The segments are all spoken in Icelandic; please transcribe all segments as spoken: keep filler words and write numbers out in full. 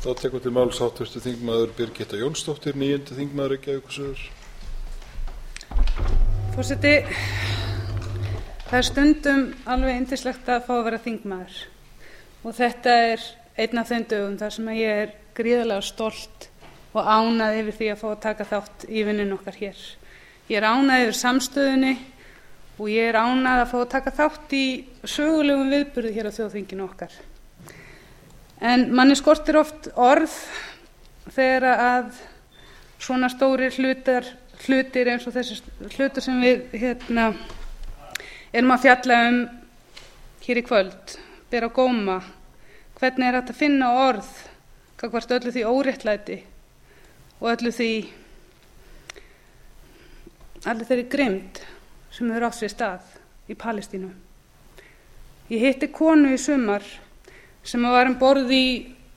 Þá tekur til máls háttvirtur þingmaður Birgitta Jónsdóttir, níundi þingmaður Reykjavíkursuður. Forseti, það er stundum alveg yndislegt að fá að vera þingmaður og þetta er einn af þeim dögum þar sem ég er gríðarlega stolt og ánægð yfir því að fá að taka þátt í vinnunni okkar hér. Ég er ánægð yfir samstöðunni og ég er ánægð að fá að taka þátt í sögulegum viðburði hér á þjóðþinginu okkar. En manni skortir oft orð þegar að svona stórir hlutar, hlutir eins og þessi hlutur sem við hérna, erum að fjalla um hér í kvöld, ber á góma. Hvernig er hægt að finna orð gagnvart öllu því óréttlæti og öllu því, allir þeirri grimmd sem hefur átt sér stað í Palestínu. Ég hitti konu í sumar sem var um borð í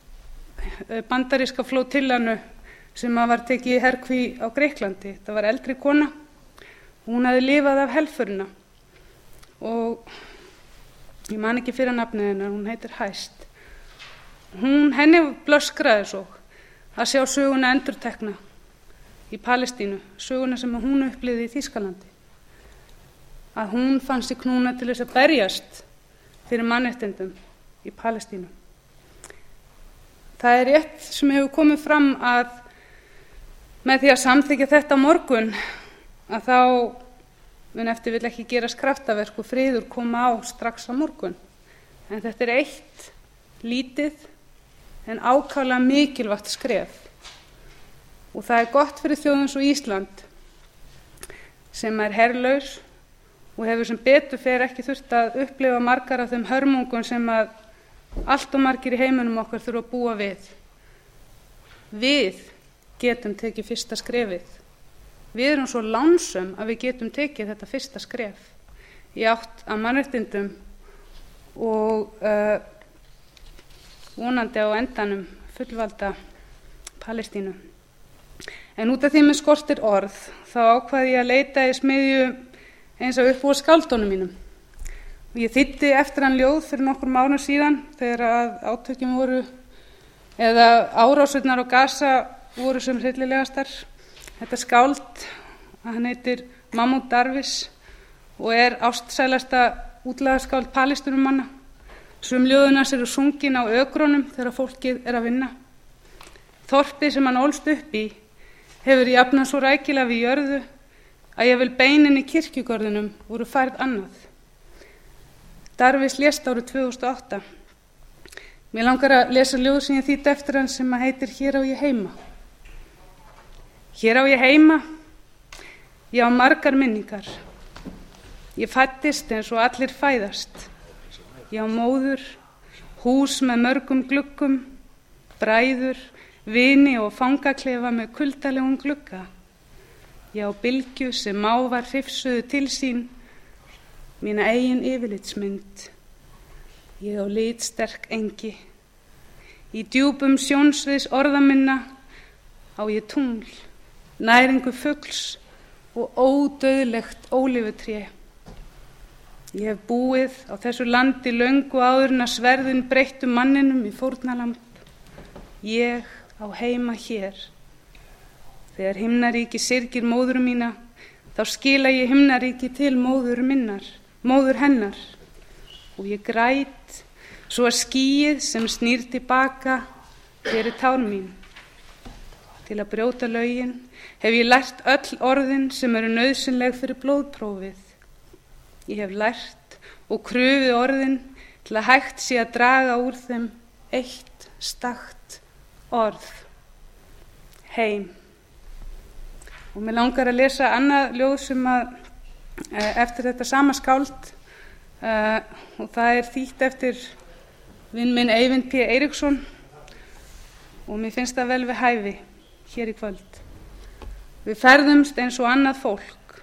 bandaríska flótillanu sem var tekið í herkví á Grikklandi. Það var eldri kona, hún hafði lifað af helförina og ég man ekki fyrir nafnið hennar, hún heitir Hæst. Hún, henni blöskraði svo að sjá söguna endurtekna í Palestínu, söguna sem hún upplifði í Þýskalandi. Að hún fann sig knúna til þess að berjast fyrir mannréttindum í Palestínu. Það er rétt sem hefur komið fram að með því að samþykkja þetta á morgun að þá mun ef til vill ekki gerast kraftaverk og friður koma á strax á morgun. En þetta er eitt lítið en ákaflega mikilvægt skref. Og það er gott fyrir þjóð eins og Ísland sem er herlaus og hefur sem betur fer ekki þurft að upplifa margar af þeim hörmungum sem að allt og margir í heiminum okkar þurfa að búa við. Við getum tekið fyrsta skrefið. Við erum svo lánsöm að við getum tekið þetta fyrsta skref í átt að mannréttindum og uh, vonandi á endanum fullvalda Palestínu. En út af því með skortir orð þá ákvað ég að leita í smiðju eins og upp úr skáldunum mínum. Ég þýddi eftir hann ljóð fyrir nokkrum árum síðan þegar að átökin voru eða árásirnar á Gaza voru sem hryllilegastar. Þetta skáld, hann heitir Mahmoud Darwish og er ástsælasta útlagaskáld Palestínumanna. Sum ljóðin hans eru sungin á ökrunum þegar fólkið er að vinna. Þorpið sem hann ólst upp í hefur jafnað svo rækilega við jörðu að jafnvel beinin í kirkjugörðunum voru færð annað. Darwish lést árið tvö þúsund og átta. Mér langar að lesa ljóð sem ég þýddi eftir hann sem heitir Hér á ég heima. Hér á ég heima, ég á margar minningar. Ég fæddist eins og allir fæðast. Ég á móður, hús með mörgum gluggum, bræður, vini og fangaklefa með kuldalegum glugga. Ég á bylgju sem mávar hrifsuðu til sín, mína eigin yfirlitsmynd. Ég á litsterk engi. Í djúpum sjónsviðs orða minna á ég tungl, næringu fugls og ódauðlegt ólífutré. Ég hef búið á þessu landi löngu áður en að sverðin breyttu manninum í fórnarlamb. Ég á heima hér. Þegar himnaríki syrgir móður mína, þá skila ég himnaríki til móður minnar, móður hennar. Og ég græt svo að skýið sem snýr tilbaka gerir tár mín. Til að brjóta lögin hef ég lært öll orðin sem eru nauðsynleg fyrir blóðprófið. Ég hef lært og krufið orðin til að hægt sé að draga úr þeim eitt stakt orð. Heim. Og mér langar að lesa annað ljóð sem að eftir þetta sama skáld uh, og það er þýtt eftir vin minn Eyvind P. Eiríksson og mér finnst það vel við hæfi hér í kvöld. Við ferðumst eins og annað fólk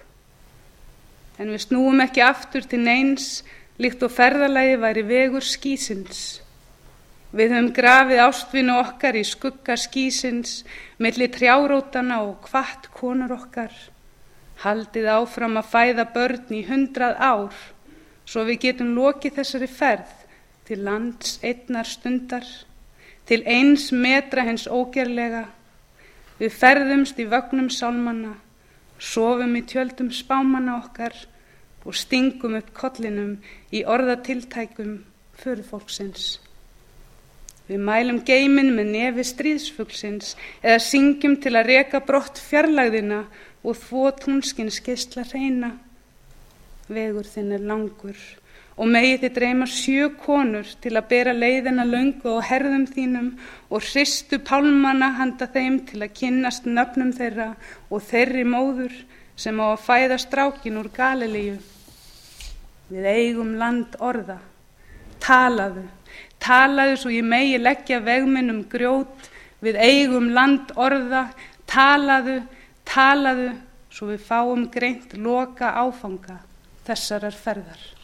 en við snúum ekki aftur til neins líkt og ferðalagi væri vegur skýsins. Við höfum grafið ástvinu okkar í skugga skýsins milli trjárótana og hvatt konur okkar. Haldið áfram að fæða börn í hundrað ár svo við getum lokið þessari ferð til lands einnar stundar, til eins metra hins ógerlega. Við ferðumst í vögnum sálmanna, sofum í tjöldum spámanna okkar og stingum upp kollinum í orðatiltækum förufólksins. Við mælum geiminn með nefi stríðsfuglsins eða syngjum til að reka brott fjarlægðina og þvo túnskins geisla hreina. Vegur þinn er langur og megi þið dreyma sjö konur til að bera leiðina löngu á herðum þínum og hristu pálmana handa þeim til að kynnast nöfnum þeirra og þeirri móður sem á að fæða strákin úr Galilíu. Við eigum land orða, talaðu, talaðu svo ég megi leggja veg minn um grjót. Við eigum land orða, talaðu, talaðu svo við fáum greint loka áfanga þessarar ferðar.